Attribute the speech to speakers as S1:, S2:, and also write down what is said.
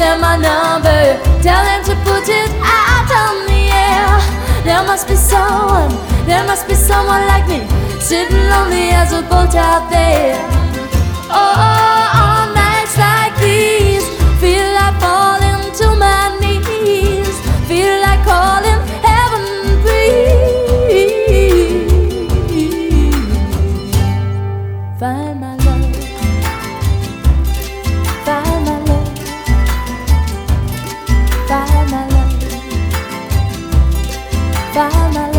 S1: them my number, tell them to put it out on the air. There must be someone like me, sitting lonely as a boat out there. Oh, on nights like these, feel like falling to my knees, feel like calling heaven, please. Find my love, find my love, find my love, find my love.